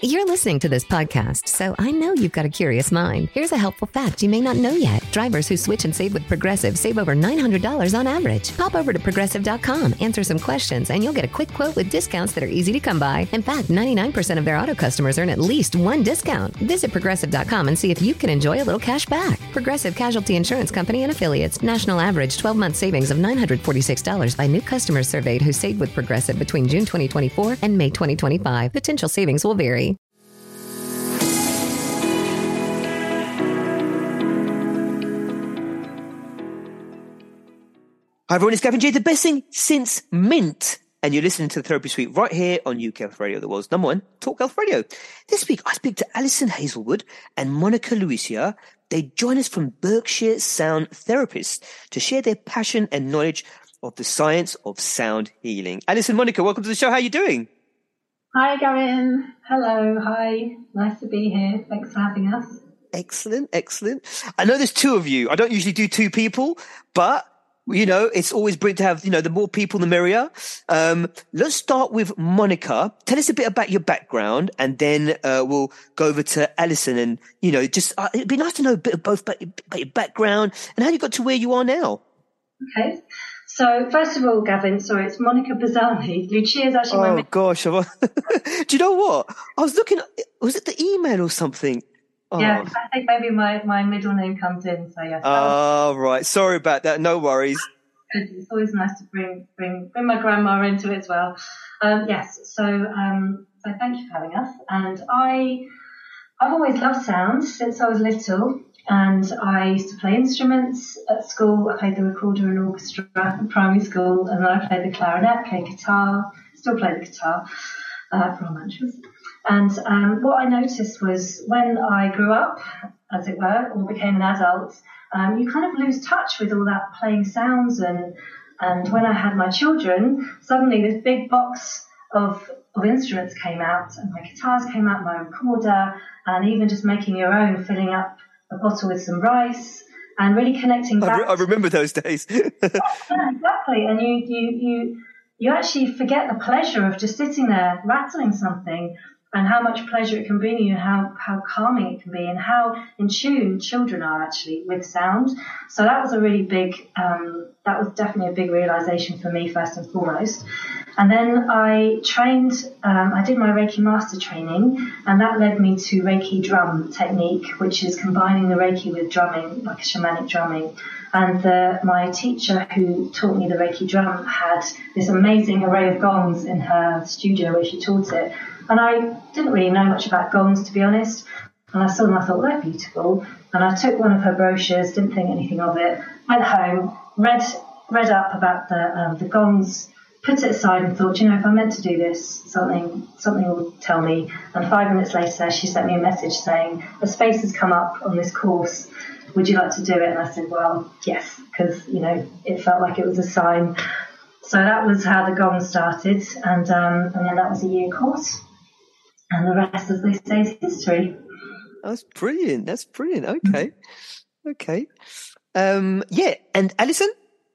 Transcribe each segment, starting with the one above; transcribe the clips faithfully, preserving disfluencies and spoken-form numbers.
You're listening to this podcast, so I know you've got a curious mind. Here's a helpful fact you may not know yet. Drivers who switch and save with Progressive save over nine hundred dollars on average. Pop over to progressive dot com, answer some questions, and you'll get a quick quote with discounts that are easy to come by. In fact, ninety-nine percent of their auto customers earn at least one discount. Visit progressive dot com and see if you can enjoy a little cash back. Progressive Casualty Insurance Company and Affiliates. National average twelve-month savings of nine hundred forty-six dollars by new customers surveyed who saved with Progressive between June twenty twenty-four and May twenty twenty-five. Potential savings will vary. Hi everyone, it's Gavin J, the best thing since Mint. And you're listening to the Therapy Suite right here on U K Health Radio, the world's number one talk health radio. This week, I speak to Alison Hazelwood and Monica Luisia. They join us from Berkshire Sound Therapists to share their passion and knowledge of the science of sound healing. Alison, Monica, welcome to the show. How are you doing? Hi, Gavin. Hello. Hi. Nice to be here. Thanks for having us. Excellent. Excellent. I know there's two of you. I don't usually do two people, but you know, it's always great to have, you know, the more people, the merrier. Um, let's start with Monica. Tell us a bit about your background, and then uh, we'll go over to Alison. And, you know, just uh, it'd be nice to know a bit of both about your, about your background and how you got to where you are now. Okay. So, first of all, Gavin, sorry, it's Monica Bazzani. Lucia is actually oh, my... Oh, gosh. Do you know what? I was looking, was it the email or something? Oh. Yeah, I think maybe my, my middle name comes in, so yes. Oh, right. Sorry about that. No worries. It's always nice to bring bring bring my grandma into it as well. Um, yes, so um, so thank you for having us. And I, I've always loved sound since I was little, and I used to play instruments at school. I played the recorder and orchestra at primary school, and then I played the clarinet, played guitar, still play the guitar uh, for amateurs. And um, what I noticed was when I grew up, as it were, or became an adult, um, you kind of lose touch with all that playing sounds. And and when I had my children, suddenly this big box of, of instruments came out, and my guitars came out, my recorder, and even just making your own, filling up a bottle with some rice, and really connecting back. I, re- I remember those days. Yeah, exactly. And you, you, you, you actually forget the pleasure of just sitting there rattling something, and how much pleasure it can bring you, and how, how calming it can be, and how in tune children are actually with sound. So that was a really big, um, that was definitely a big realization for me first and foremost. And then I trained, um, I did my Reiki master training, and that led me to Reiki drum technique, which is combining the Reiki with drumming, like a shamanic drumming. And the, my teacher who taught me the Reiki drum had this amazing array of gongs in her studio where she taught it. And I didn't really know much about gongs, to be honest. And I saw them, I thought, they're beautiful. And I took one of her brochures, didn't think anything of it, went home, read read up about the um, the gongs, put it aside and thought, you know, if I'm meant to do this, something something will tell me. And five minutes later, she sent me a message saying, a space has come up on this course. Would you like to do it? And I said, well, yes, because, you know, it felt like it was a sign. So that was how the gong started. And, um, and then that was a year course. And the rest, as they say, is history. That's brilliant. That's brilliant. Okay. Okay. Um, yeah. And Alison?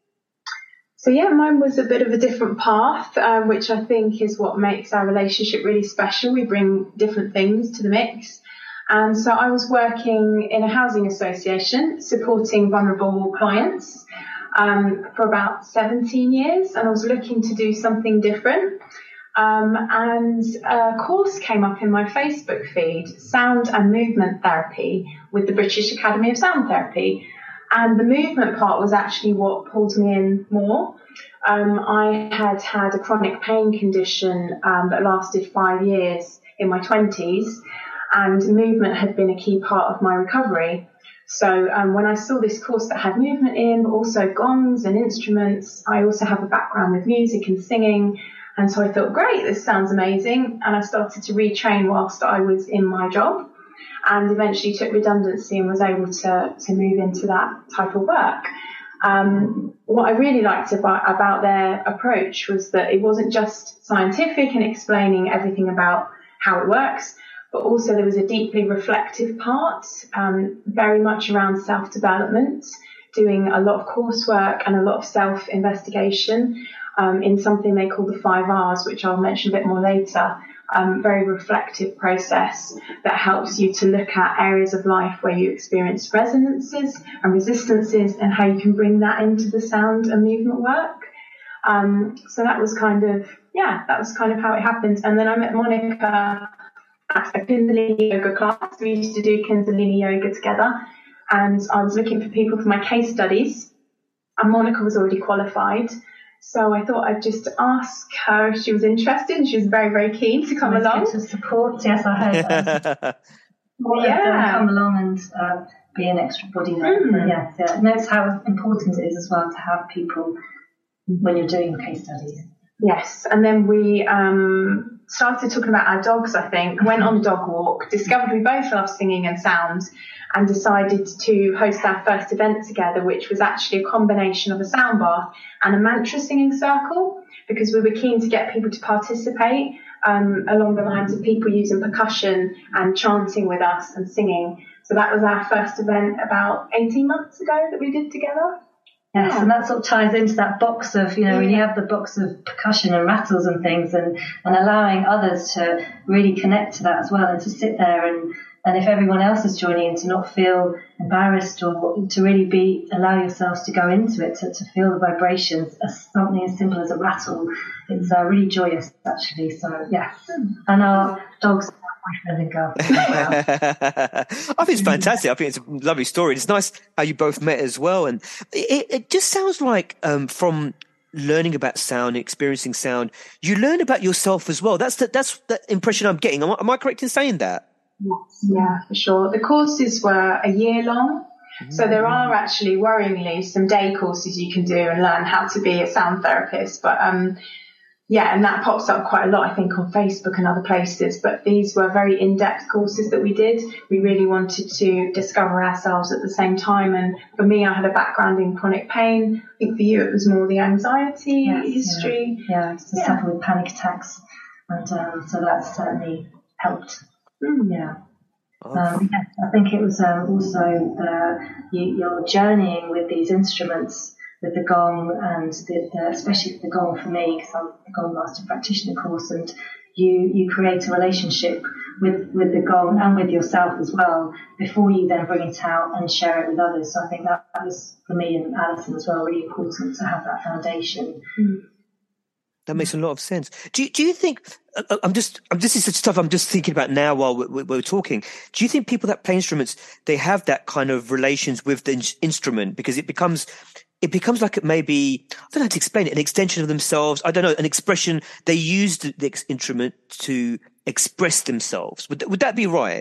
So, yeah, mine was a bit of a different path, um, which I think is what makes our relationship really special. We bring different things to the mix. And so I was working in a housing association supporting vulnerable clients um, for about seventeen years. And I was looking to do something different. Um, and a course came up in my Facebook feed, Sound and Movement Therapy with the British Academy of Sound Therapy. And the movement part was actually what pulled me in more. Um, I had had a chronic pain condition um, that lasted five years in my twenties, and movement had been a key part of my recovery. So um, when I saw this course that had movement in, but also gongs and instruments, I also have a background with music and singing. And so I thought, great, this sounds amazing. And I started to retrain whilst I was in my job, and eventually took redundancy and was able to, to move into that type of work. Um, what I really liked about, about their approach was that it wasn't just scientific and explaining everything about how it works, but also there was a deeply reflective part, um, very much around self-development, doing a lot of coursework and a lot of self-investigation. Um, in something they call the five R's, which I'll mention a bit more later. um, very reflective process that helps you to look at areas of life where you experience resonances and resistances and how you can bring that into the sound and movement work. Um, so that was kind of, yeah, that was kind of how it happened. And then I met Monica at a Kundalini yoga class. We used to do Kundalini yoga together, and I was looking for people for my case studies, and Monica was already qualified. So I thought I'd just ask her if she was interested, and she was very, very keen to come along. To support, yes, I heard that. Well, yeah, come along and uh, be an extra body there. Mm. So, yes, yeah. Notice how important it is as well to have people when you're doing case studies. Yes, and then we um, started talking about our dogs, I think, went on a dog walk, discovered we both love singing and sound, and decided to host our first event together, which was actually a combination of a sound bath and a mantra singing circle, because we were keen to get people to participate um, along the lines of people using percussion and chanting with us and singing. So that was our first event about eighteen months ago that we did together. Yes, yeah. And that sort of ties into that box of, you know, yeah. when you have the box of percussion and rattles and things, and, and allowing others to really connect to that as well, and to sit there and, and if everyone else is joining in, to not feel embarrassed, or to really be, allow yourselves to go into it, to, to feel the vibrations, as something as simple as a rattle. It's uh, really joyous, actually. So, yes. And our dogs, boyfriend and girlfriend as well. I think it's fantastic. I think it's a lovely story. It's nice how you both met as well. And it, it just sounds like um, from learning about sound, experiencing sound, you learn about yourself as well. That's the, that's the impression I'm getting. Am I, am I correct in saying that? Yes, yeah, for sure. The courses were a year long. Mm-hmm. So there are actually, worryingly, some day courses you can do and learn how to be a sound therapist. But um, yeah, and that pops up quite a lot, I think, on Facebook and other places. But these were very in-depth courses that we did. We really wanted to discover ourselves at the same time. And for me, I had a background in chronic pain. I think for you, it was more the anxiety yes, history. Yeah, yeah I used to yeah. suffer with panic attacks. And um, so that certainly helped. Mm, yeah. Um, yeah, I think it was um, also uh, you, you're journeying with these instruments, with the gong, and the, the, especially the gong for me, because I'm a gong master practitioner course, and you, you create a relationship with, with the gong and with yourself as well before you then bring it out and share it with others. So I think that, that was, for me and Alison as well, really important to have that foundation. Mm. That makes a lot of sense. Do you, do you think, I'm just, I'm, this is the stuff I'm just thinking about now while we're, we're talking. Do you think people that play instruments, they have that kind of relations with the in- instrument because it becomes, it becomes like it may be, I don't know how to explain it, an extension of themselves. I don't know, an expression. They use the, the instrument to express themselves. Would, would that be right?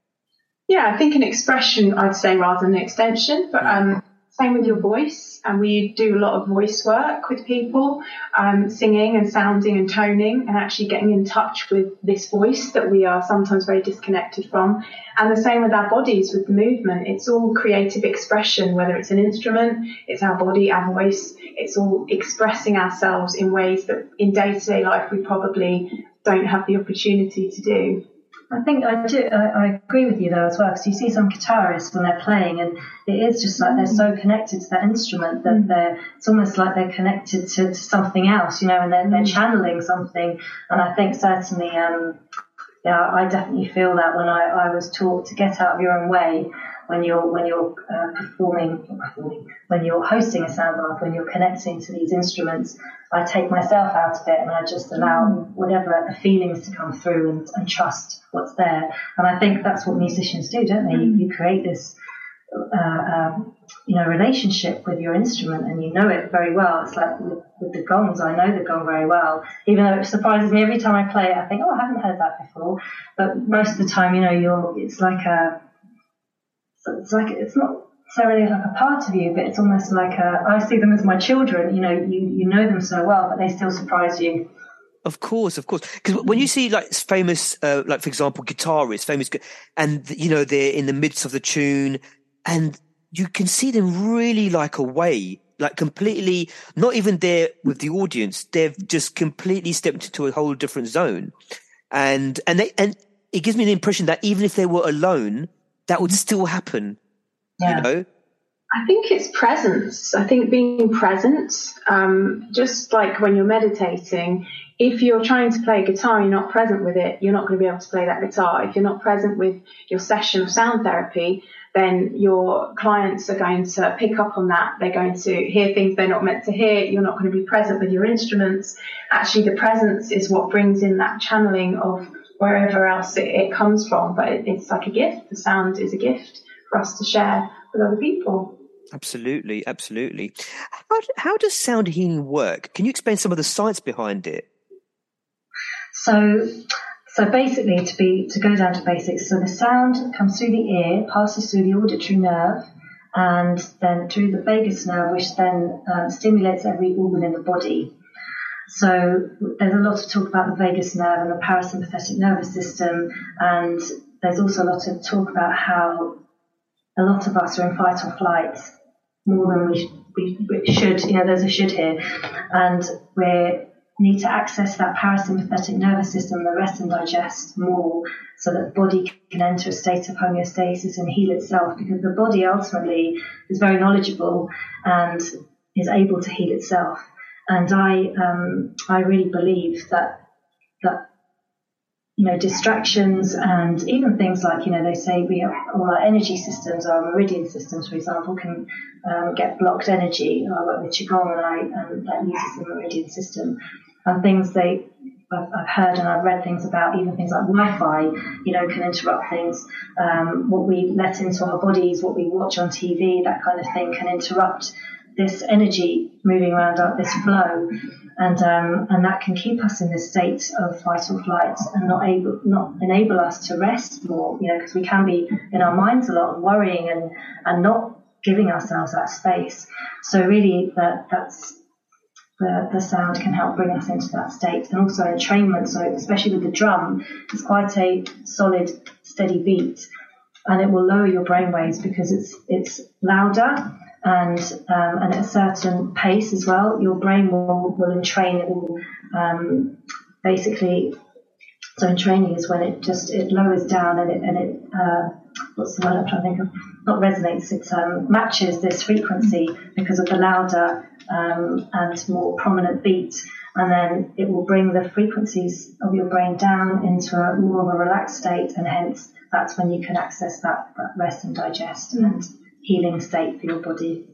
Yeah, I think an expression, I'd say, rather than an extension, but, um, same with your voice, and we do a lot of voice work with people, um, singing and sounding and toning and actually getting in touch with this voice that we are sometimes very disconnected from. And the same with our bodies, with the movement. It's all creative expression, whether it's an instrument, it's our body, our voice. It's all expressing ourselves in ways that in day-to-day life we probably don't have the opportunity to do. I think I do. I, I agree with you though as well, because you see some guitarists when they're playing, and it is just like they're so connected to that instrument that they're. It's almost like they're connected to, to something else, you know, and they're, they're channeling something. And I think certainly, um, yeah, I definitely feel that when I, I was taught to get out of your own way when you're when you're uh, performing, performing, when you're hosting a sound bath, when you're connecting to these instruments. I take myself out of it and I just allow whatever the feelings to come through and, and trust what's there. And I think that's what musicians do, don't they? You, you create this, uh, um, you know, relationship with your instrument, and you know it very well. It's like with, with the gongs, I know the gong very well. Even though it surprises me every time I play it, I think, oh, I haven't heard that before. But most of the time, you know, you're, it's like a, it's like, it's not necessarily like a part of you, but it's almost like a, I see them as my children. You know, you, you know them so well, but they still surprise you. Of course, of course. Because when you see like famous, uh, like for example, guitarists, famous, and you know they're in the midst of the tune, and you can see them really like away, like completely not even there with the audience. They've just completely stepped into a whole different zone, and and they and it gives me the impression that even if they were alone, that would still happen. Yeah. You know? I think it's presence. I think being present, um, just like when you're meditating, if you're trying to play guitar and you're not present with it, you're not going to be able to play that guitar. If you're not present with your session of sound therapy, then your clients are going to pick up on that. They're going to hear things they're not meant to hear. You're not going to be present with your instruments. Actually, the presence is what brings in that channeling of wherever else it, it comes from. But it, it's like a gift. The sound is a gift for us to share with other people. Absolutely, absolutely. How, how does sound healing work? Can you explain some of the science behind it? So, so basically, to be to go down to basics, so the sound comes through the ear, passes through the auditory nerve, and then through the vagus nerve, which then um, stimulates every organ in the body. So there's a lot of talk about the vagus nerve and the parasympathetic nervous system, and there's also a lot of talk about how a lot of us are in fight or flight more than we, we, we should. You know, there's a should here, and we need to access that parasympathetic nervous system, the rest and digest more, so that the body can enter a state of homeostasis and heal itself, because the body ultimately is very knowledgeable and is able to heal itself. And I um, I really believe that that you know distractions and even things like, you know, they say we have all our energy systems, our meridian systems, for example, can um, get blocked energy. I work with Qigong, and I and that uses the meridian system. And things they I've, I've heard and I've read things about, even things like Wi-Fi, you know, can interrupt things. Um, what we let into our bodies, what we watch on T V, that kind of thing can interrupt this energy moving around, uh, this flow, and um, and that can keep us in this state of fight or flight and not able, not enable us to rest more, you know, because we can be in our minds a lot, worrying and and not giving ourselves that space. So really, that that's the the sound can help bring us into that state, and also entrainment. So especially with the drum, it's quite a solid, steady beat, and it will lower your brain waves because it's it's louder. And um, and at a certain pace as well, your brain will, will entrain. It will um, basically, so entraining is when it just it lowers down and it and it uh, what's the word I'm trying to think of? Not resonates. It um, matches this frequency because of the louder um, and more prominent beat, and then it will bring the frequencies of your brain down into a more of a relaxed state, and hence that's when you can access that, that rest and digest mm. and healing state for your body.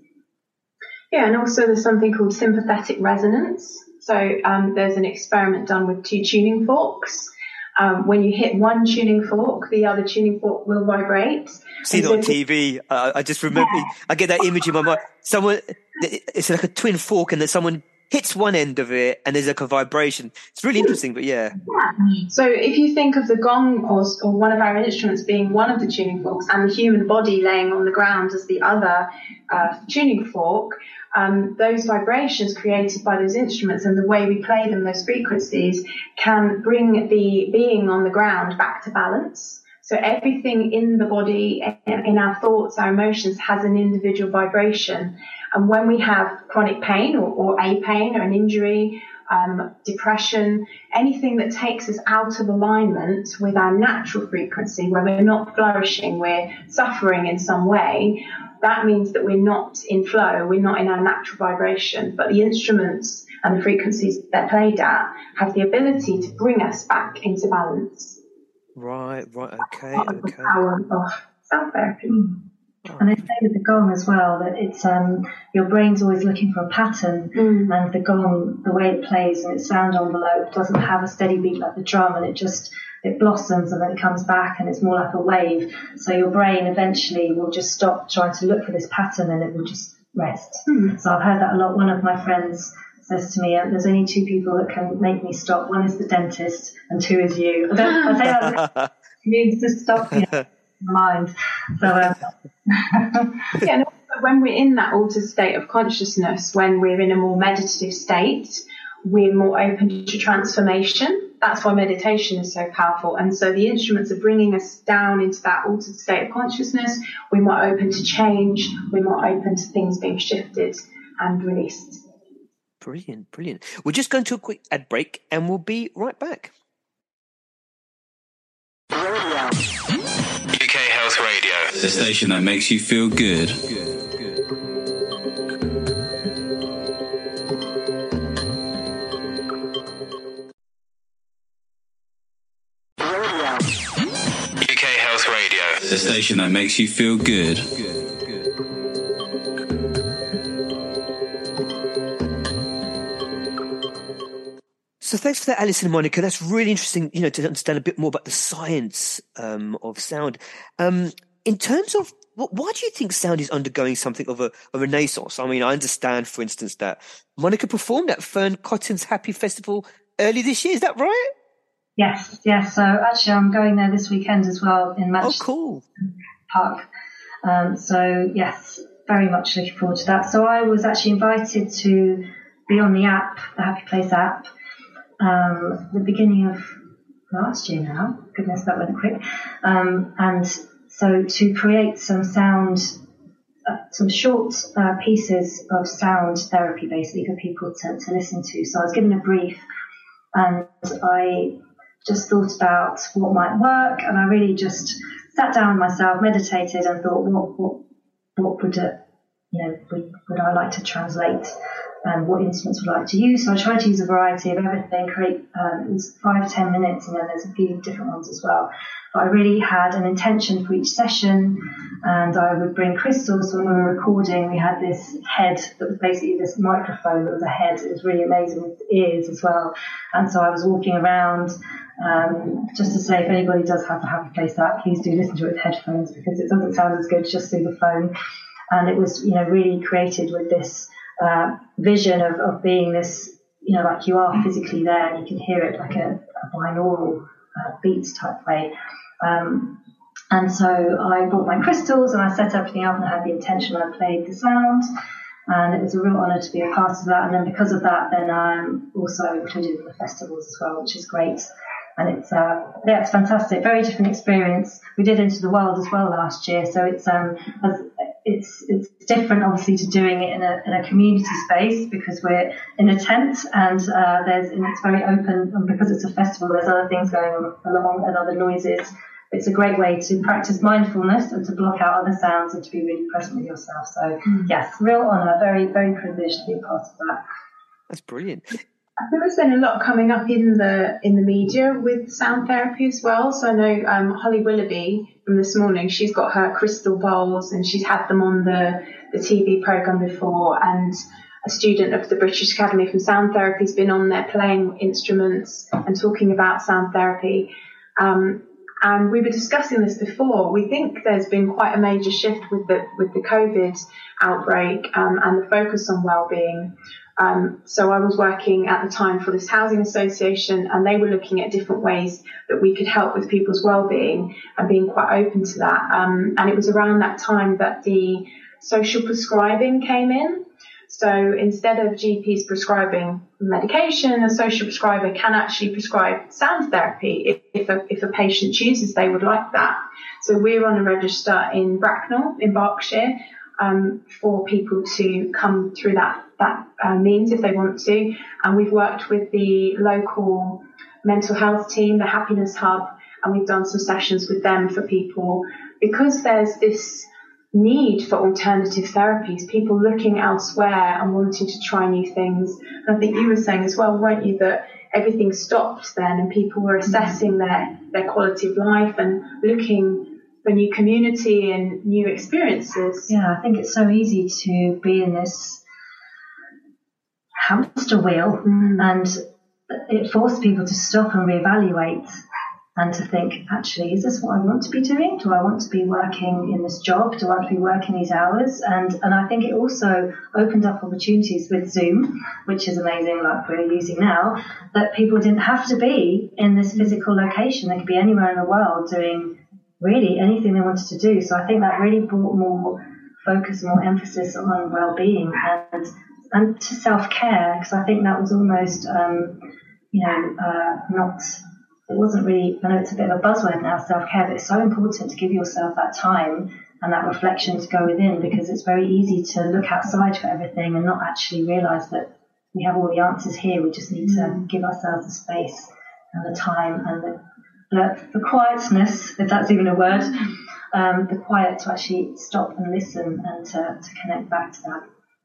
Yeah, and also there's something called sympathetic resonance. So um, there's an experiment done with two tuning forks. Um, when you hit one tuning fork, the other tuning fork will vibrate. Seen it on T V. Uh, I just remember, yeah. I get that image in my mind. Someone, it's like a twin fork, and then someone hits one end of it and there's like a vibration. It's really interesting, but yeah. yeah. So if you think of the gong or, or one of our instruments being one of the tuning forks and the human body laying on the ground as the other uh, tuning fork, um, those vibrations created by those instruments and the way we play them, those frequencies, can bring the being on the ground back to balance. So everything in the body, in our thoughts, our emotions, has an individual vibration. And when we have chronic pain or, or a pain or an injury, um, depression, anything that takes us out of alignment with our natural frequency, where we're not flourishing, we're suffering in some way, that means that we're not in flow, we're not in our natural vibration. But the instruments and the frequencies they're played at have the ability to bring us back into balance. Right, right, okay, Part okay. Of the power of sound therapy. And they say with the gong as well that it's um your brain's always looking for a pattern, mm. and the gong, the way it plays and its sound envelope doesn't have a steady beat like the drum, and it just it blossoms and then it comes back and it's more like a wave. So your brain eventually will just stop trying to look for this pattern and it will just rest. Mm. So I've heard that a lot. One of my friends says to me, there's only two people that can make me stop. One is the dentist and two is you. I don't I say that means to stop you know, mind. So um, yeah, and also when we're in that altered state of consciousness, when we're in a more meditative state, we're more open to transformation. That's why meditation is so powerful. And so the instruments are bringing us down into that altered state of consciousness. We're more open to change. We're more open to things being shifted and released. Brilliant, brilliant. We're just going to a quick ad break and we'll be right back. U K Health Radio, the station that makes you feel good. Health Radio, the station that makes you feel good. So thanks for that, Alison and Monica. That's really interesting, you know, to understand a bit more about the science um, of sound. Um, in terms of, why do you think sound is undergoing something of a, a renaissance? I mean, I understand, for instance, that Monica performed at Fern Cotton's Happy Festival early this year. Is that right? Yes, yes. So actually, I'm going there this weekend as well in Manchester oh, cool. Park. Um, so yes, very much looking forward to that. So I was actually invited to be on the app, the Happy Place app, um, the beginning of last year now. Goodness, that went quick. Um, and so to create some sound, uh, some short uh, pieces of sound therapy, basically, for people to, to listen to. So I was given a brief, and I just thought about what might work, and I really just sat down with myself, meditated, and thought, what what what would it, you know, would, would I like to translate, and what instruments would I like to use? So I tried to use a variety of everything. Create um, it was five ten minutes, and then there's a few different ones as well. But I really had an intention for each session, and I would bring crystals. So when we were recording, we had this head that was basically this microphone that was a head. It was really amazing with ears as well. And so I was walking around. Um, just to say, if anybody does have a Happy Place app, please do listen to it with headphones, because it doesn't sound as good just through the phone. And it was, you know, really created with this uh, vision of, of being this, you know, like you are physically there, and you can hear it like a, a binaural uh, beats type way. Um, and so I bought my crystals and I set everything up, and I had the intention. I played the sound, and it was a real honour to be a part of that. And then because of that, then I'm also included in the festivals as well, which is great. And it's, uh, yeah, it's fantastic. Very different experience. We did Into the World as well last year. So it's, um, it's, it's different obviously to doing it in a, in a community space, because we're in a tent, and, uh, there's, and it's very open, and because it's a festival, there's other things going along and other noises. It's a great way to practice mindfulness and to block out other sounds and to be really present with yourself. So mm. yes, real honour. Very, very privileged to be a part of that. That's brilliant. I think there's been a lot coming up in the in the media with sound therapy as well. So I know um, Holly Willoughby from This Morning, she's got her crystal bowls, and she's had them on the, the T V programme before. And a student of the British Academy from Sound Therapy has been on there playing instruments and talking about sound therapy. Um, and we were discussing this before. We think there's been quite a major shift with the with the COVID outbreak um, and the focus on well-being. Um, so I was working at the time for this housing association, and they were looking at different ways that we could help with people's well-being and being quite open to that. Um, and it was around that time that the social prescribing came in. So instead of G Ps prescribing medication, a social prescriber can actually prescribe sound therapy if, if, a, if a patient chooses they would like that. So we're on a register in Bracknell in Berkshire um, for people to come through that that uh, means if they want to. And we've worked with the local mental health team, the Happiness Hub, and we've done some sessions with them for people, because there's this need for alternative therapies, people looking elsewhere and wanting to try new things. And I think you were saying as well, weren't you, that everything stopped then and people were assessing their, their quality of life and looking for new community and new experiences. Yeah, I think it's so easy to be in this hamster wheel, mm. and it forced people to stop and reevaluate and to think, actually, is this what I want to be doing? Do I want to be working in this job? Do I want to be working these hours? And and I think it also opened up opportunities with Zoom, which is amazing, like we're using now, that people didn't have to be in this physical location. They could be anywhere in the world doing really anything they wanted to do. So I think that really brought more focus, more emphasis on well-being and and to self-care, because I think that was almost, um, you know, uh, not, it wasn't really, I know it's a bit of a buzzword now, self-care, but it's so important to give yourself that time and that reflection to go within, because it's very easy to look outside for everything and not actually realise that we have all the answers here. We just need to give ourselves the space and the time and the, the, the quietness, if that's even a word, um, the quiet to actually stop and listen and to, to connect back to that.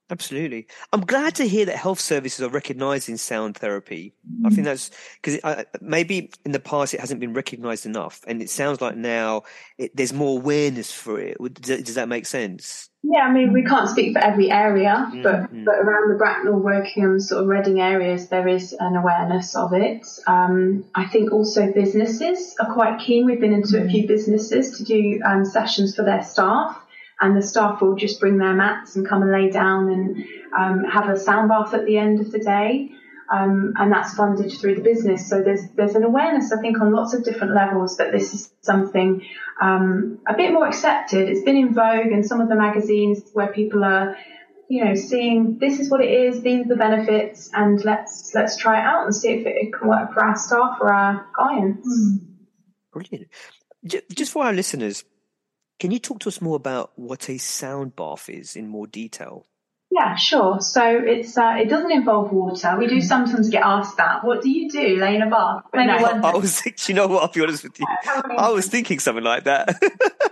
Absolutely. I'm glad to hear that health services are recognising sound therapy. Mm. I think that's because maybe in the past it hasn't been recognised enough, and it sounds like now it, there's more awareness for it. Does, does that make sense? Yeah, I mean, we can't speak for every area, but, mm-hmm. but around the Bracknell, Wokingham, sort of Reading areas, there is an awareness of it. Um, I think also businesses are quite keen. We've been into mm-hmm. a few businesses to do um, sessions for their staff, and the staff will just bring their mats and come and lay down and um, have a sound bath at the end of the day. Um, and that's funded through the business. So there's there's an awareness, I think, on lots of different levels that this is something um, a bit more accepted. It's been in vogue in some of the magazines where people are, you know, seeing this is what it is, these are the benefits, and let's let's try it out and see if it, it can work for our staff or our clients. Mm. Brilliant. Just for our listeners, can you talk to us more about what a sound bath is in more detail? Yeah, sure. So it's uh, it doesn't involve water. We do sometimes get asked that. What do you do? Lay in a bath? No, I was thinking, you know what? I'll be honest with you. I was thinking something like that.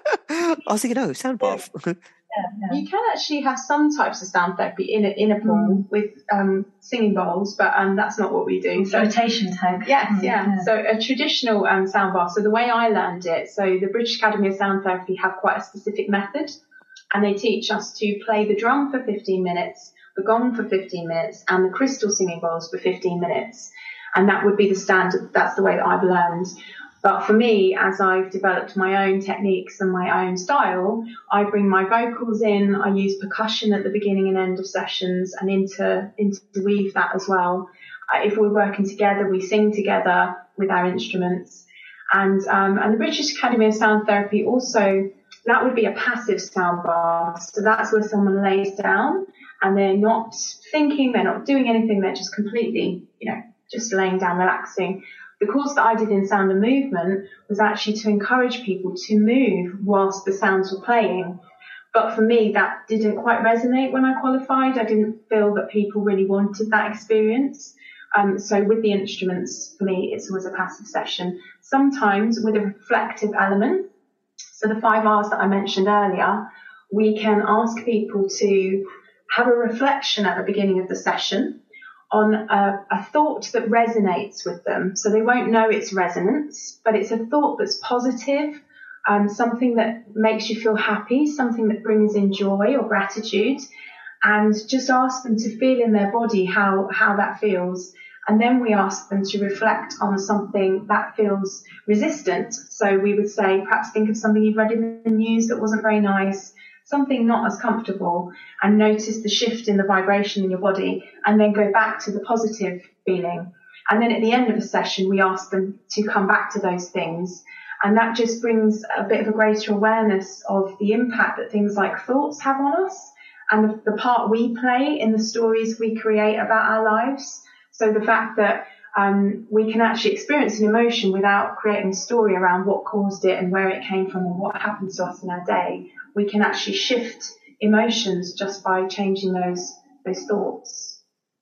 I was thinking, oh, sound bath. Yeah, yeah. You can actually have some types of sound therapy in a, in a pool mm. with um, singing bowls, but um, that's not what we do. So, flotation tank. Yes, mm, yeah. yeah. So a traditional um, sound bath. So the way I learned it, so the British Academy of Sound Therapy have quite a specific method. And they teach us to play the drum for fifteen minutes, the gong for fifteen minutes, and the crystal singing bowls for fifteen minutes. And that would be the standard. That's the way that I've learned. But for me, as I've developed my own techniques and my own style, I bring my vocals in. I use percussion at the beginning and end of sessions and inter, interweave that as well. Uh, if we're working together, we sing together with our instruments. And, um, and the British Academy of Sound Therapy also, that would be a passive sound bath. So that's where someone lays down and they're not thinking, they're not doing anything, they're just completely, you know, just laying down, relaxing. The course that I did in Sound and Movement was actually to encourage people to move whilst the sounds were playing. But for me, that didn't quite resonate when I qualified. I didn't feel that people really wanted that experience. Um, so with the instruments, for me, it's always a passive session. Sometimes with a reflective element. So the five R's that I mentioned earlier, we can ask people to have a reflection at the beginning of the session on a, a thought that resonates with them. So they won't know its resonance, but it's a thought that's positive, um, something that makes you feel happy, something that brings in joy or gratitude, and just ask them to feel in their body how, how that feels. And then we ask them to reflect on something that feels resistant. So we would say, perhaps think of something you've read in the news that wasn't very nice, something not as comfortable, and notice the shift in the vibration in your body, and then go back to the positive feeling. And then at the end of the session, we ask them to come back to those things. And that just brings a bit of a greater awareness of the impact that things like thoughts have on us and the, the part we play in the stories we create about our lives. So the fact that um, we can actually experience an emotion without creating a story around what caused it and where it came from and what happened to us in our day. We can actually shift emotions just by changing those those thoughts.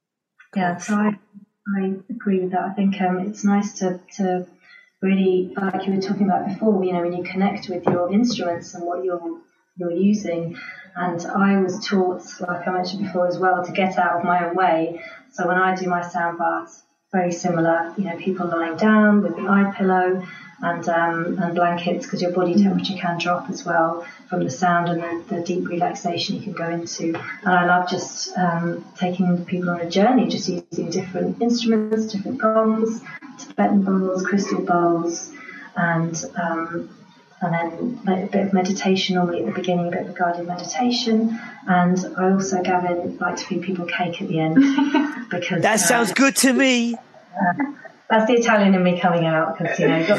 Yeah, so I, I agree with that. I think um, it's nice to, to really, like you were talking about before, you know, when you connect with your instruments and what you're you're using. And I was taught, like I mentioned before as well, to get out of my own way. So when I do my sound baths, very similar, you know, people lying down with the eye pillow and um, and blankets, because your body temperature can drop as well from the sound and the, the deep relaxation you can go into. And I love just um, taking people on a journey, just using different instruments, different gongs, Tibetan bowls, crystal bowls, and um, and then a bit of meditation, normally at the beginning, a bit of a guided meditation. And I also, Gavin, like to feed people cake at the end. because That sounds uh, good to me. Uh, that's the Italian in me coming out, because, you know, you've got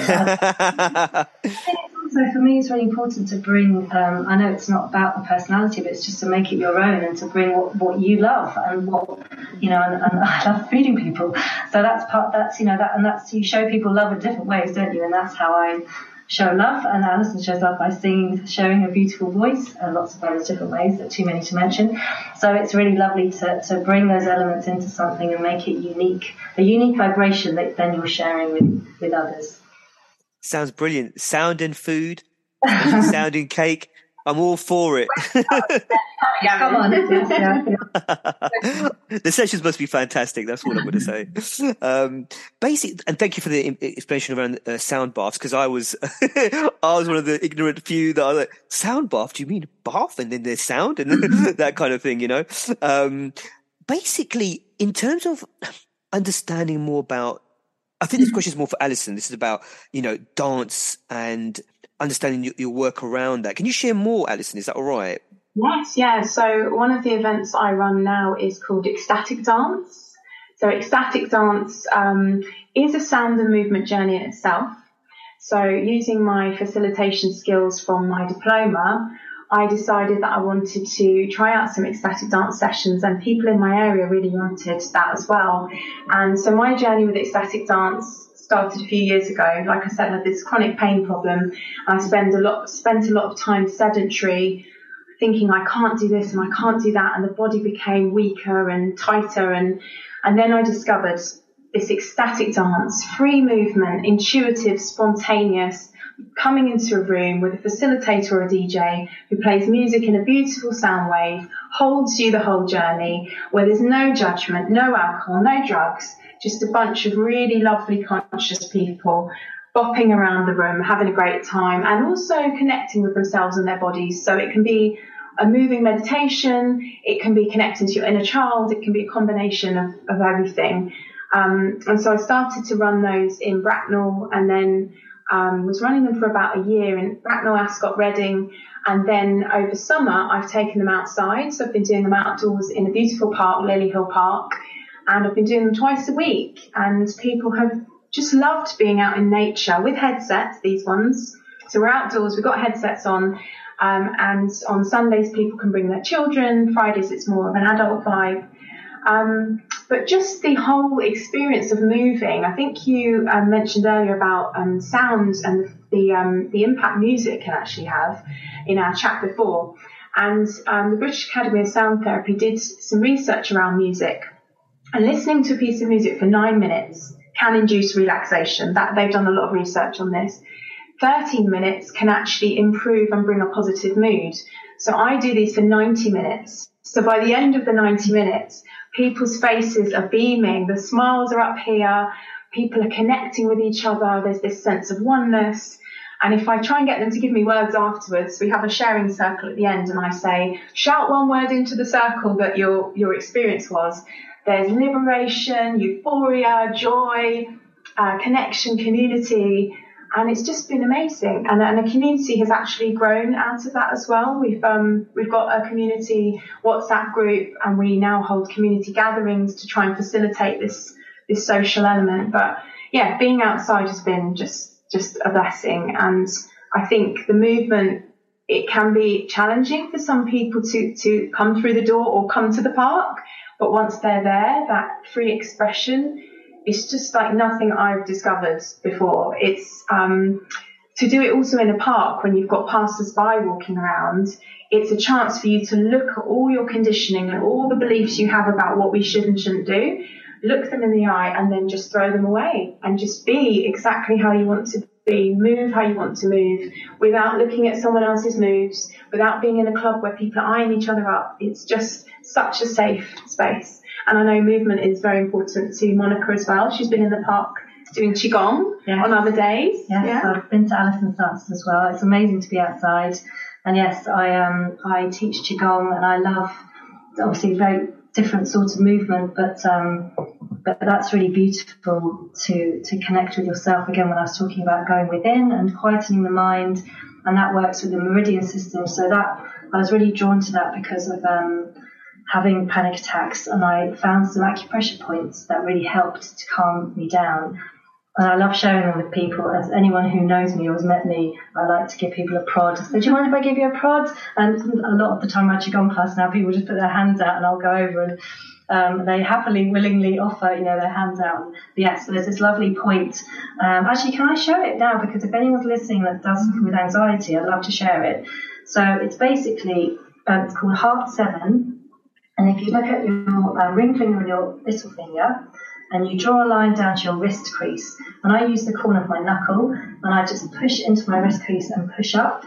to also, for me, it's really important to bring, um, I know it's not about the personality, but it's just to make it your own and to bring what, what you love and what, you know, and, and I love feeding people. So that's part, that's, you know, that, and that's, you show people love in different ways, don't you? And that's how I show love, and Alison shows love by singing, sharing her beautiful voice, and lots of others different ways, that too many to mention. So it's really lovely to, to bring those elements into something and make it unique, a unique vibration that then you're sharing with, with others. Sounds brilliant. Sound and food, sound and cake. I'm all for it. Come on. Yes, yeah, yeah. The sessions must be fantastic. That's all I'm going to say. Um, basic, and thank you for the explanation around uh, sound baths, because I was I was one of the ignorant few that I was like, sound bath? Do you mean bath and then there's sound and that kind of thing, you know? Um, basically, in terms of understanding more about, I think this question is more for Alison. This is about, you know, dance and understanding your, your work around that. Can you share more, Alison? Is that all right? Yes, yeah. So one of the events I run now is called Ecstatic Dance. So Ecstatic Dance um, is a sound and movement journey in itself. So using my facilitation skills from my diploma, I decided that I wanted to try out some ecstatic dance sessions, and people in my area really wanted that as well. And so my journey with ecstatic dance started a few years ago. Like I said, I had this chronic pain problem. I spent a lot, spent a lot of time sedentary, thinking I can't do this and I can't do that, and the body became weaker and tighter. And, and then I discovered this ecstatic dance, free movement, intuitive, spontaneous, coming into a room with a facilitator or a D J who plays music in a beautiful sound wave, holds you the whole journey, where there's no judgment, no alcohol, no drugs, just a bunch of really lovely, conscious people bopping around the room, having a great time, and also connecting with themselves and their bodies. So it can be a moving meditation, it can be connecting to your inner child, it can be a combination of, of everything. Um, and so I started to run those in Bracknell, and then um, was running them for about a year in Bracknell, Ascot, Reading, and then over summer I've taken them outside. So I've been doing them outdoors in a beautiful park, Lily Hill Park, and I've been doing them twice a week, and people have just loved being out in nature with headsets, these ones. So we're outdoors, we've got headsets on, um, and on Sundays people can bring their children, Fridays it's more of an adult vibe. Um, but just the whole experience of moving, I think you um, mentioned earlier about um, sound and the um, the impact music can actually have in our chat before. And um, the British Academy of Sound Therapy did some research around music, and listening to a piece of music for nine minutes can induce relaxation. That they've done a lot of research on this. thirteen minutes can actually improve and bring a positive mood. So I do these for ninety minutes. So by the end of the ninety minutes, people's faces are beaming, the smiles are up here, people are connecting with each other, there's this sense of oneness. And if I try and get them to give me words afterwards, we have a sharing circle at the end, and I say, shout one word into the circle that your, your experience was. There's liberation, euphoria, joy, uh, connection, community, and it's just been amazing. And, and a community has actually grown out of that as well. We've um, we've got a community WhatsApp group, and we now hold community gatherings to try and facilitate this this social element. But yeah, being outside has been just just a blessing. And I think the movement, it can be challenging for some people to to come through the door or come to the park. But once they're there, that free expression, it's just like nothing I've discovered before. It's um, to do it also in a park when you've got passers-by walking around. It's a chance for you to look at all your conditioning and all the beliefs you have about what we should and shouldn't do, look them in the eye, and then just throw them away and just be exactly how you want to be, move how you want to move, without looking at someone else's moves, without being in a club where people are eyeing each other up. It's just such a safe space. And I know movement is very important to Monica as well. She's been in the park doing Qigong yes. on other days. Yes, yeah. I've been to Alison's dances as well. It's amazing to be outside. And yes, I um I teach Qigong, and I love, obviously, very different sorts of movement, but um but that's really beautiful to to connect with yourself again. When I was talking about going within and quietening the mind, and that works with the meridian system. So that I was really drawn to that because of um having panic attacks, and I found some acupressure points that really helped to calm me down. And I love sharing them with people. As anyone who knows me or has met me, I like to give people a prod. So, do you mind if I give you a prod? And a lot of the time, my Qigong class now, people just put their hands out, and I'll go over, and um, they happily, willingly offer, you know, their hands out. But yes, so there's this lovely point. Um, actually, can I show it now? Because if anyone's listening that does something with anxiety, I'd love to share it. So it's basically um, it's called Heart Seven. And if you look at your uh, ring finger and your little finger, and you draw a line down to your wrist crease, and I use the corner of my knuckle, and I just push into my wrist crease and push up,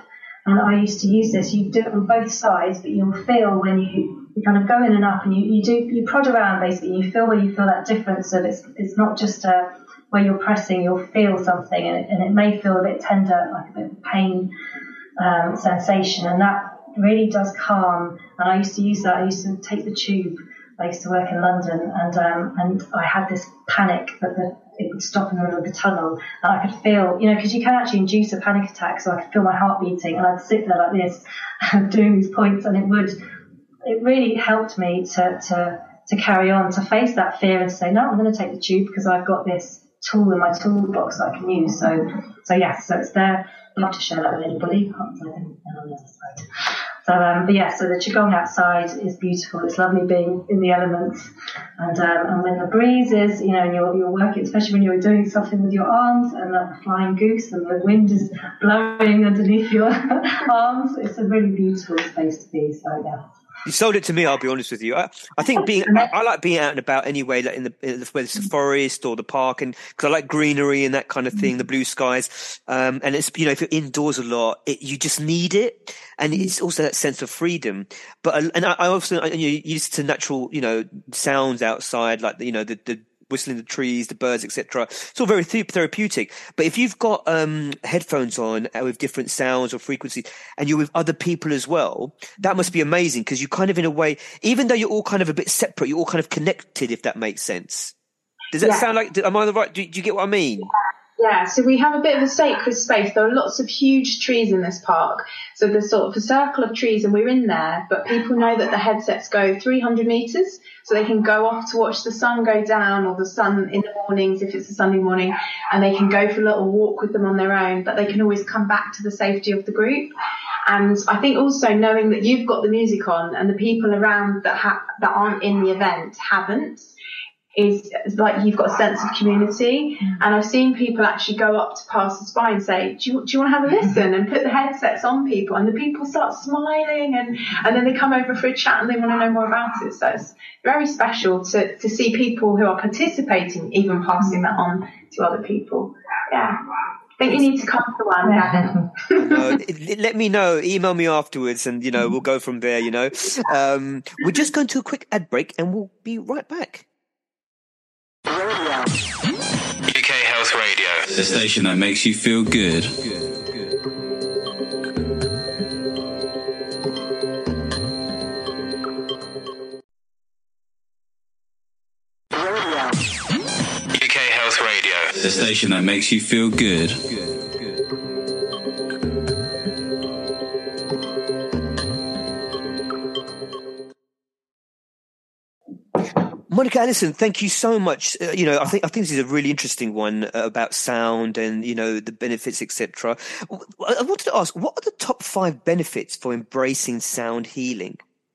And I used to use this. You do it on both sides, but you'll feel when you, you kind of go in and up, and you, you do you prod around basically. You feel where you feel that difference. So it's it's not just a, where you're pressing. You'll feel something, and it, and it may feel a bit tender, like a bit of pain um, sensation, and that really does calm. And I used to use that. I used to take the tube. I used to work in London, and um, and I had this panic that the, it would stop in the middle of the tunnel, and I could feel, you know, because you can actually induce a panic attack, so I could feel my heart beating, and I'd sit there like this, doing these points, and it would, it really helped me to to to carry on, to face that fear and say, no, I'm going to take the tube because I've got this tool in my toolbox that I can use. So, so yes, so it's there. I'd love to share that with anybody. On the other side. So, um, but yeah, so the Qigong outside is beautiful. It's lovely being in the elements, and um, and when the breeze is, you know, and you're you're working, especially when you're doing something with your arms and the flying goose and the wind is blowing underneath your arms, it's a really beautiful space to be. So yeah. You sold it to me. I'll be honest with you. I, I think being, I, I like being out and about anyway, like in the, in the whether it's the forest or the park, and because I like greenery and that kind of thing, the blue skies. Um, and it's, you know, if you're indoors a lot, it, you just need it, and it's also that sense of freedom. But and I, I also, you know, used to natural, you know, sounds outside, like you know the the. whistling the trees, the birds, et cetera. It's all very therapeutic. But if you've got um, headphones on with different sounds or frequencies, and you're with other people as well, that must be amazing, because you kind of, in a way, even though you're all kind of a bit separate, you're all kind of connected, if that makes sense. Does that yeah. sound like? Am I the right? Do, do you get what I mean? Yeah, so we have a bit of a sacred space. There are lots of huge trees in this park. So there's sort of a circle of trees, and we're in there, but people know that the headsets go three hundred metres, so they can go off to watch the sun go down, or the sun in the mornings if it's a Sunday morning, and they can go for a little walk with them on their own, but they can always come back to the safety of the group. And I think also knowing that you've got the music on and the people around that ha- that aren't in the event haven't, is like you've got a sense of community. And I've seen people actually go up to passers-by and say, do you, do you want to have a listen, and put the headsets on people, and the people start smiling, and, and then they come over for a chat and they want to know more about it. So it's very special to, to see people who are participating even passing that on to other people. Yeah. I think you need to come to one. uh, let me know. Email me afterwards, and you know we'll go from there. You know, um, we're just going to a quick ad break, and we'll be right back. U K Health Radio, the station that makes you feel good. U K Health Radio, the station that makes you feel good. Monica Allison, thank you so much. Uh, you know, I think I think this is a really interesting one uh, about sound and, you know, the benefits, et cetera. I wanted to ask, what are the top five benefits for embracing sound healing?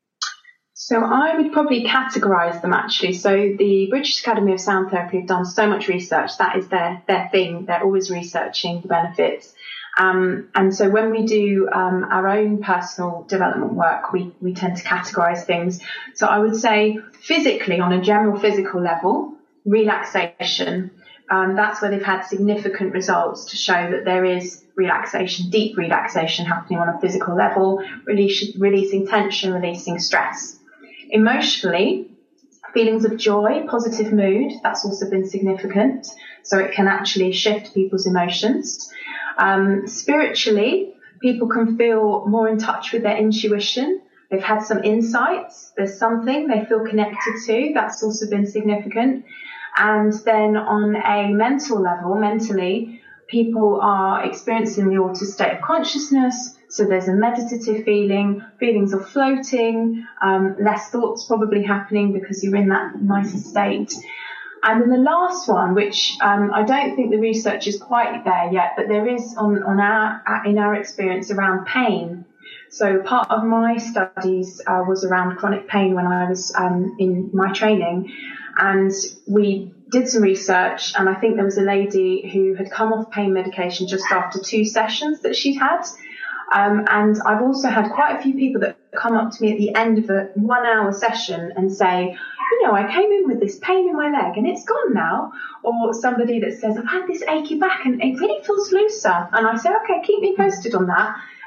So I would probably categorise them, actually. So the British Academy of Sound Therapy have done so much research. That is their their thing. They're always researching the benefits. Um, and so when we do um, our own personal development work, we, we tend to categorise things. So I would say physically, on a general physical level, relaxation. Um, that's where they've had significant results to show that there is relaxation, deep relaxation happening on a physical level, release, releasing tension, releasing stress. Emotionally, feelings of joy, positive mood, that's also been significant. So it can actually shift people's emotions. Um, spiritually, people can feel more in touch with their intuition. They've had some insights. There's something they feel connected to. That's also been significant. And then on a mental level, mentally, people are experiencing the altered state of consciousness. So there's a meditative feeling, feelings of floating, um, less thoughts probably happening because you're in that nicer state. And then the last one, which um, I don't think the research is quite there yet, but there is on, on our in our experience around pain. So part of my studies uh, was around chronic pain when I was um, in my training, and we did some research, and I think there was a lady who had come off pain medication just after two sessions that she'd had. Um, and I've also had quite a few people that come up to me at the end of a one hour session and say, you know, I came in with this pain in my leg and it's gone now. Or somebody that says, I've had this achy back and it really feels looser. And I say, okay, keep me posted on that.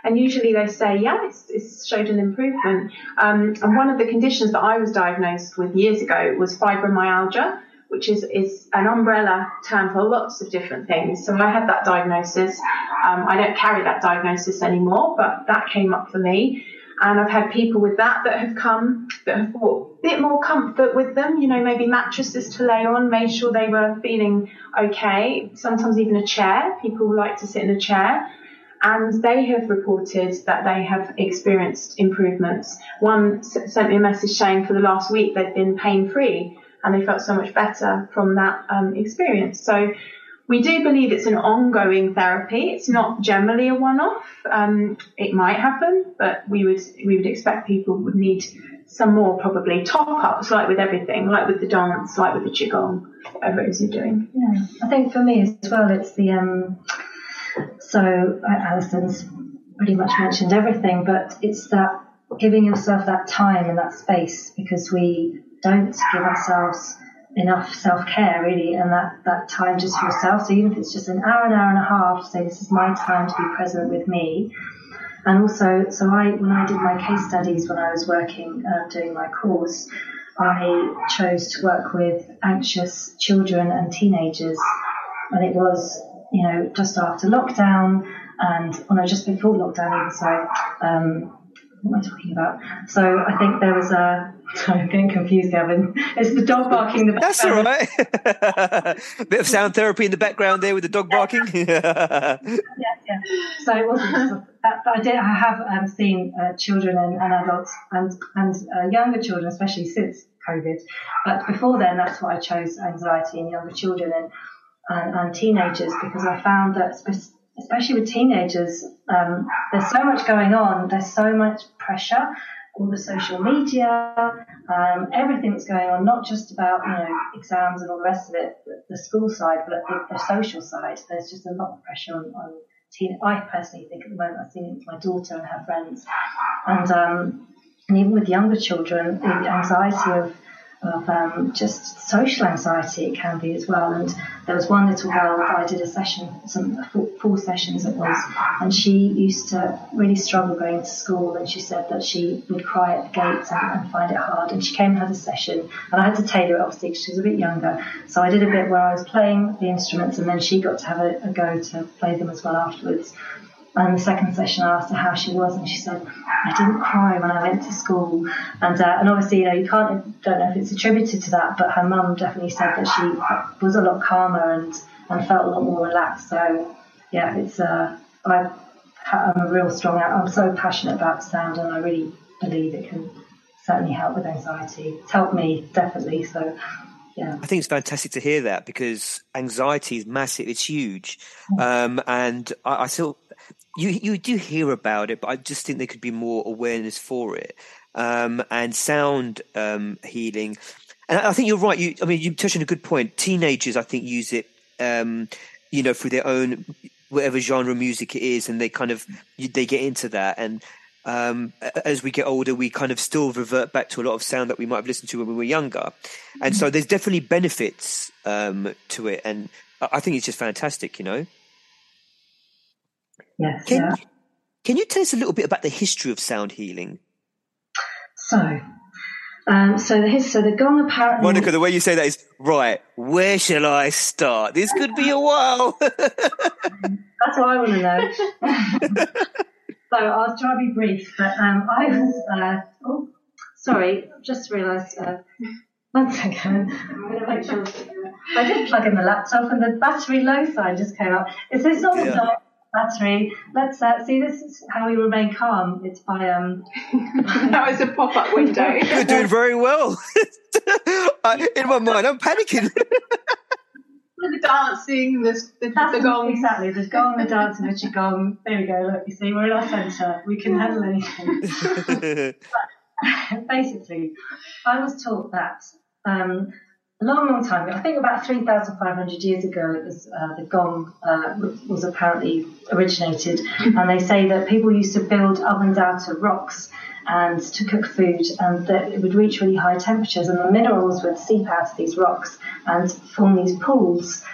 And usually they say, yeah, it's, it's showed an improvement. Um, and one of the conditions that I was diagnosed with years ago was fibromyalgia, which is, is an umbrella term for lots of different things. So I had that diagnosis. Um, I don't carry that diagnosis anymore, but that came up for me. And I've had people with that that have come, that have brought a bit more comfort with them, you know, maybe mattresses to lay on, made sure they were feeling okay. Sometimes even a chair. People like to sit in a chair. And they have reported that they have experienced improvements. One s- sent me a message saying for the last week they've been pain-free and they felt so much better from that um, experience. So we do believe it's an ongoing therapy. It's not generally a one-off. Um, it might happen, but we would we would expect people would need some more probably top-ups, like with everything, like with the dance, like with the qigong, whatever it is you're doing. Yeah, I think for me as well, it's the um. So uh, Alison's pretty much mentioned everything, but it's that giving yourself that time and that space, because we don't give ourselves enough self-care really, and that, that time just for yourself. So even if it's just an hour, an hour and a half, say this is my time to be present with me. And also, so I, when I did my case studies, when I was working, uh, doing my course, I chose to work with anxious children and teenagers. And it was, you know, just after lockdown and, oh no, just before lockdown even, sorry. Um, what am I talking about? So I think there was a, sorry, I'm getting confused, Gavin. It's the dog barking in the background. That's all right. Bit of sound therapy in the background there with the dog barking. yeah, yeah. So it wasn't just that, but I did. I have um, seen uh, children and, and adults and and uh, younger children, especially since COVID. But before then, that's what I chose: anxiety in younger children and and, and teenagers, because I found that, spe- especially with teenagers, um, there's so much going on. There's so much pressure. All the social media, um, everything that's going on, not just about, you know, exams and all the rest of it, the, the school side, but the, the social side. There's just a lot of pressure on, on teen. I personally think at the moment, I've seen it with my daughter and her friends, and um, and even with younger children, the anxiety of of um, just social anxiety it can be as well. And there was one little girl that I did a session, some four, four sessions it was, and she used to really struggle going to school, and she said that she would cry at the gates and, and find it hard. And she came and had a session, and I had to tailor it obviously because she was a bit younger, so I did a bit where I was playing the instruments and then she got to have a, a go to play them as well afterwards. And the second session, I asked her how she was, and she said, "I didn't cry when I went to school." And uh, and obviously, you know, you can't, don't know if it's attributed to that, but her mum definitely said that she was a lot calmer and, and felt a lot more relaxed. So, yeah, it's uh, I, I'm a real strong, I'm so passionate about sound, and I really believe it can certainly help with anxiety. It's helped me, definitely, so... Yeah. I think it's fantastic to hear that, because anxiety is massive. It's huge. Um, and I, I still, you, you do hear about it, but I just think there could be more awareness for it. Um, and sound, um, healing. And I think you're right. You, I mean, you touched on a good point. Teenagers, I think, use it, um, you know, for their own, whatever genre music it is. And they kind of, they get into that. And, Um, as we get older, we kind of still revert back to a lot of sound that we might have listened to when we were younger. And so there's definitely benefits um, to it. And I think it's just fantastic, you know. Yes. Can, yeah. can you tell us a little bit about the history of sound healing? So, um, so the his, so the gong apparently. Monica, the way you say that is right. Where shall I start? This could be a while. That's what I want to know. So I'll try to be brief, but um, I was, uh, oh, sorry, just realised, uh, one second, I'm going to make sure, I did plug in the laptop and the battery low sign just came up. It says on the top, battery, let's uh, see, this is how we remain calm. It's by... um. That was a pop-up window. You're doing very well. I, in my mind, I'm panicking. The dancing, the, the, the gong. Exactly, the gong, the dancing, the qigong. There we go, look, you see, we're in our centre. We can handle anything. But basically, I was taught that um, a long, long time ago, I think about three thousand five hundred years ago, it was, uh, the gong uh, was apparently originated. And they say that people used to build ovens out of rocks and to cook food, and that it would reach really high temperatures, and the minerals would seep out of these rocks and form these pools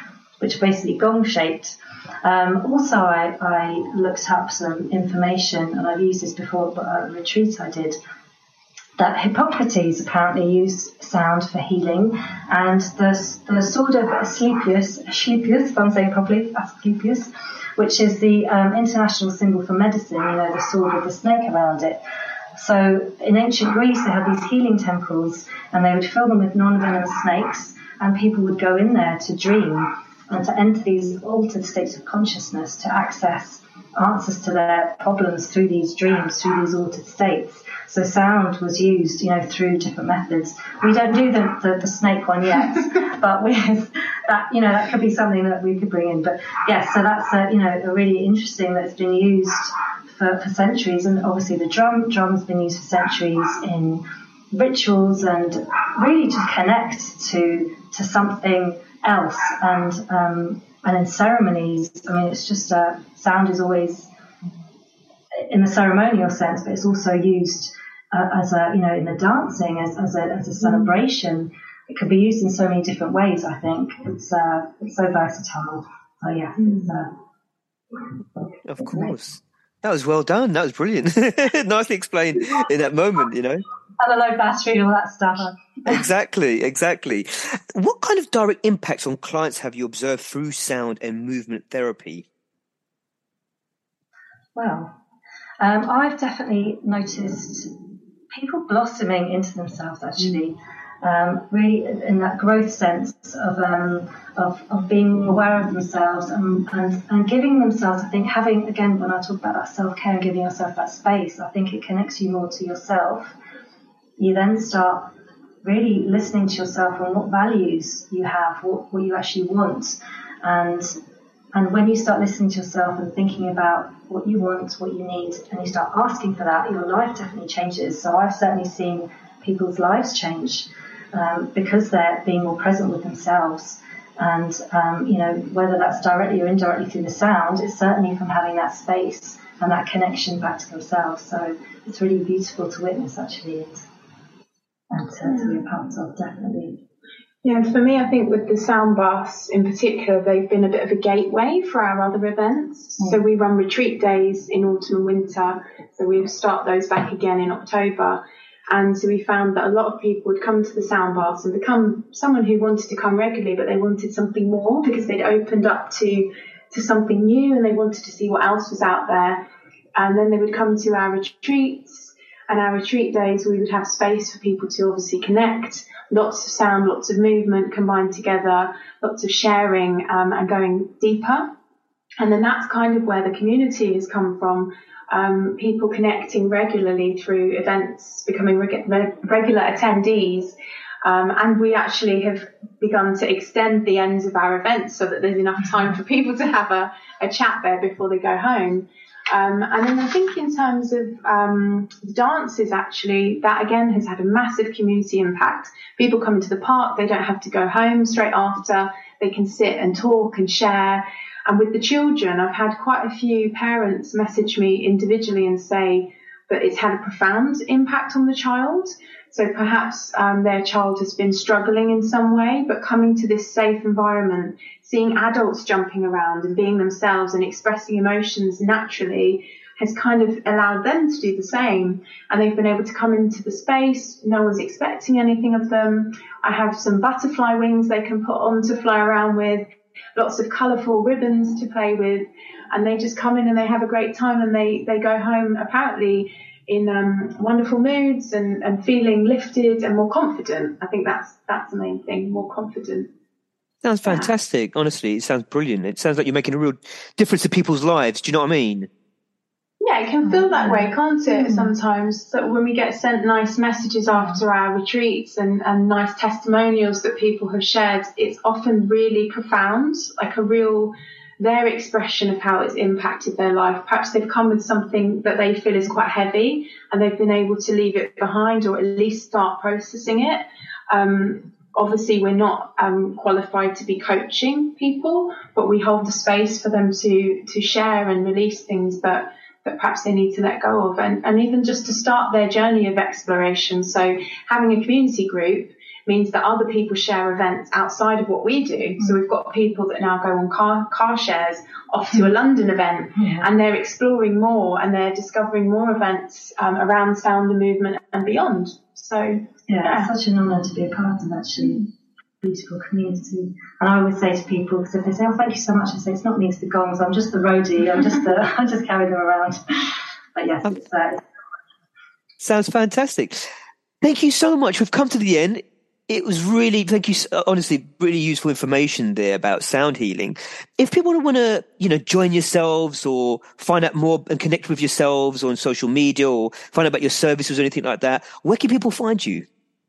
which are basically gong-shaped. Um, also, I, I looked up some information, and I've used this before at a retreat I did, that Hippocrates apparently used sound for healing, and the, the sword of Asclepius, Asclepius, if I'm saying properly, Asclepius, which is the um, international symbol for medicine, you know, the sword with the snake around it. So in ancient Greece, they had these healing temples, and they would fill them with non-venomous snakes, and people would go in there to dream and to enter these altered states of consciousness, to access answers to their problems through these dreams, through these altered states. So sound was used, you know, through different methods. We don't do the, the, the snake one yet, but with that, you know, that could be something that we could bring in. But yes, so that's, uh, you know, a really interesting that's been used for, for centuries. And obviously the drum, drum's been used for centuries in rituals and really to connect to, to something else. And, um, and in ceremonies, I mean, it's just, uh, sound is always in the ceremonial sense, but it's also used uh, as a, you know, in the dancing, as, as a, as a celebration. It could be used in so many different ways, I think. It's, uh, it's so versatile. So yeah. It's, uh, of course. That was well done. That was brilliant. Nicely explained in that moment, you know. And a low battery and all that stuff. Exactly, exactly. What kind of direct impacts on clients have you observed through sound and movement therapy? Well, um, I've definitely noticed people blossoming into themselves, actually, um, really in that growth sense of um, of, of being aware of themselves and, and, and giving themselves, I think, having, again, when I talk about that self-care and giving yourself that space, I think it connects you more to yourself. You then start really listening to yourself and what values you have, what, what you actually want. And And when you start listening to yourself and thinking about what you want, what you need, and you start asking for that, your life definitely changes. So I've certainly seen people's lives change um, because they're being more present with themselves. And, um, you know, whether that's directly or indirectly through the sound, it's certainly from having that space and that connection back to themselves. So it's really beautiful to witness, actually, and, and to, to be a part of, definitely. Yeah, and for me, I think with the sound baths in particular, they've been a bit of a gateway for our other events. Mm. So we run retreat days in autumn and winter. So we'll start those back again in October. And so we found that a lot of people would come to the sound baths and become someone who wanted to come regularly, but they wanted something more because they'd opened up to, to something new and they wanted to see what else was out there. And then they would come to our retreats, and our retreat days, we would have space for people to obviously connect. Lots of sound, lots of movement combined together, lots of sharing um, and going deeper. And then that's kind of where the community has come from. Um, people connecting regularly through events, becoming reg- regular attendees. Um, and we actually have begun to extend the ends of our events so that there's enough time for people to have a, a chat there before they go home. Um, and then I think in terms of um, dances, actually, that again has had a massive community impact. People come into the park, they don't have to go home straight after. They can sit and talk and share. And with the children, I've had quite a few parents message me individually and say that it's had a profound impact on the child. So perhaps um, their child has been struggling in some way, but coming to this safe environment, seeing adults jumping around and being themselves and expressing emotions naturally has kind of allowed them to do the same. And they've been able to come into the space. No one's expecting anything of them. I have some butterfly wings they can put on to fly around with, lots of colourful ribbons to play with. And they just come in and they have a great time, and they, they go home apparently in um, wonderful moods and, and feeling lifted and more confident. I think that's that's the main thing, more confident. Sounds fantastic. Yeah. Honestly, it sounds brilliant. It sounds like you're making a real difference to people's lives. Do you know what I mean? Yeah, it can feel that way, can't it, sometimes? That when we get sent nice messages after our retreats and, and nice testimonials that people have shared, it's often really profound, like a real, their expression of how it's impacted their life. Perhaps they've come with something that they feel is quite heavy and they've been able to leave it behind or at least start processing it. Um, obviously, we're not um, qualified to be coaching people, but we hold the space for them to, to share and release things that that perhaps they need to let go of, and, and even just to start their journey of exploration. So having a community group means that other people share events outside of what we do. Mm. So we've got people that now go on car, car shares off to a London event, yeah. and they're exploring more and they're discovering more events um, around sound and movement and beyond. So yeah, yeah. It's such an honour to be a part of actually beautiful community. And I always say to people, because if they say, oh, thank you so much, I say, it's not me, it's the gongs, I'm just the roadie, I'm just the, I just carry them around. But yes, um, it's uh, sounds fantastic. Thank you so much. We've come to the end. It was really, thank you, honestly, really useful information there about sound healing. If people want to, you know, join yourselves or find out more and connect with yourselves on social media or find out about your services or anything like that, where can people find you?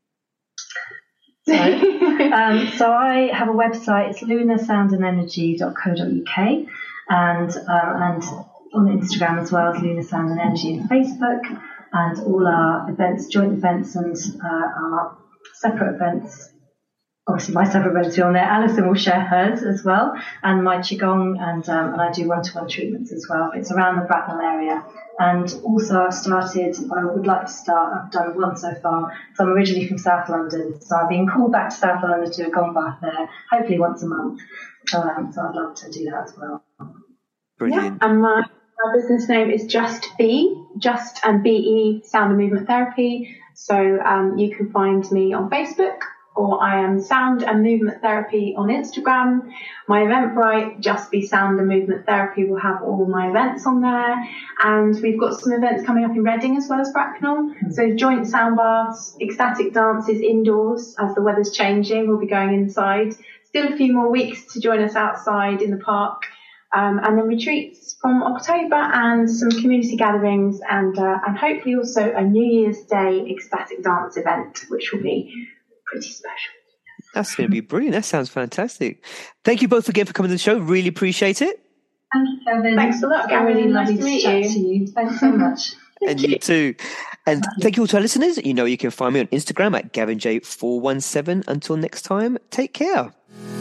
So, um, so I have a website. It's lunar sound and energy dot co dot uk, and um, and on Instagram as well as Lunar Sound and Energy, and Facebook, and all our events, joint events, and uh, our separate events. Obviously, my separate events are on there. Alison will share hers as well, and my qigong, and um, and I do one-to-one treatments as well. It's around the Bracknell area. And also I've started, I would like to start, I've done one so far, so I'm originally from South London, so I've been called back to South London to do a gong bath there, hopefully once a month, um, so I'd love to do that as well. Brilliant. Yeah, and my, my business name is Just Be, Just and B E Sound and Movement Therapy, so um, you can find me on Facebook, or I am Sound and Movement Therapy on Instagram. My Eventbrite, Just Be Sound and Movement Therapy, will have all my events on there. And we've got some events coming up in Reading as well as Bracknell. Mm-hmm. So joint sound baths, ecstatic dances indoors as the weather's changing. We'll be going inside. Still a few more weeks to join us outside in the park. Um, and then retreats from October and some community gatherings and, uh, and hopefully also a New Year's Day ecstatic dance event, which will be pretty special. That's going to be brilliant. That sounds fantastic. Thank you both again for coming to the show. Really appreciate it. Thank you, Kevin. Thanks a lot, Gavin. Really nice lovely to meet to chat you. to you. Thanks so much. And you too. And thank you all to our listeners. You know you can find me on Instagram at Gavin J four one seven. Until next time, take care.